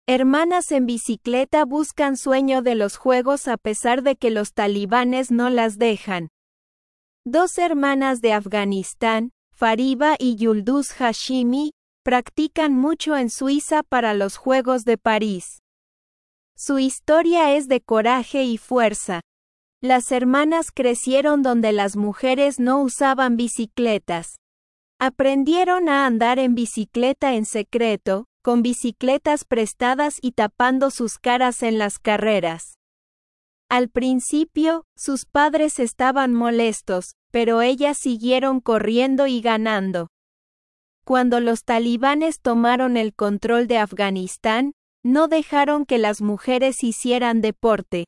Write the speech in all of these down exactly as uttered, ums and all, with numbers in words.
Hermanas en bicicleta buscan sueño de los juegos a pesar de que los talibanes no las dejan. Dos hermanas de Afganistán, Fariba y Yulduz Hashimi, practican mucho en Suiza para los Juegos de París. Su historia es de coraje y fuerza. Las hermanas crecieron donde las mujeres no usaban bicicletas. Aprendieron a andar en bicicleta en secreto, con bicicletas prestadas y tapando sus caras en las carreras. Al principio, sus padres estaban molestos, pero ellas siguieron corriendo y ganando. Cuando los talibanes tomaron el control de Afganistán, no dejaron que las mujeres hicieran deporte.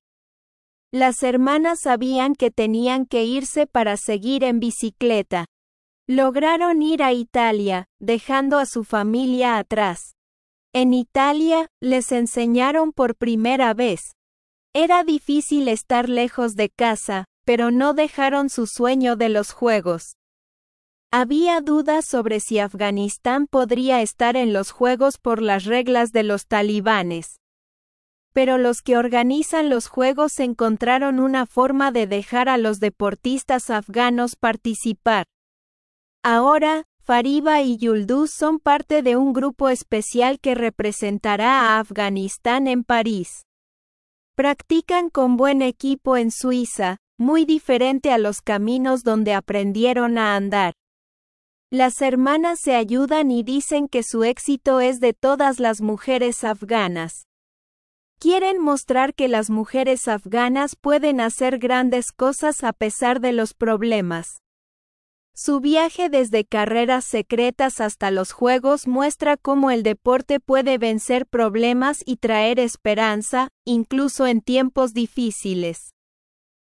Las hermanas sabían que tenían que irse para seguir en bicicleta. Lograron ir a Italia, dejando a su familia atrás. En Italia, les enseñaron por primera vez. Era difícil estar lejos de casa, pero no dejaron su sueño de los juegos. Había dudas sobre si Afganistán podría estar en los juegos por las reglas de los talibanes. Pero los que organizan los juegos encontraron una forma de dejar a los deportistas afganos participar. Ahora, Fariba y Yulduz son parte de un grupo especial que representará a Afganistán en París. Practican con buen equipo en Suiza, muy diferente a los caminos donde aprendieron a andar. Las hermanas se ayudan y dicen que su éxito es de todas las mujeres afganas. Quieren mostrar que las mujeres afganas pueden hacer grandes cosas a pesar de los problemas. Su viaje desde carreras secretas hasta los juegos muestra cómo el deporte puede vencer problemas y traer esperanza, incluso en tiempos difíciles.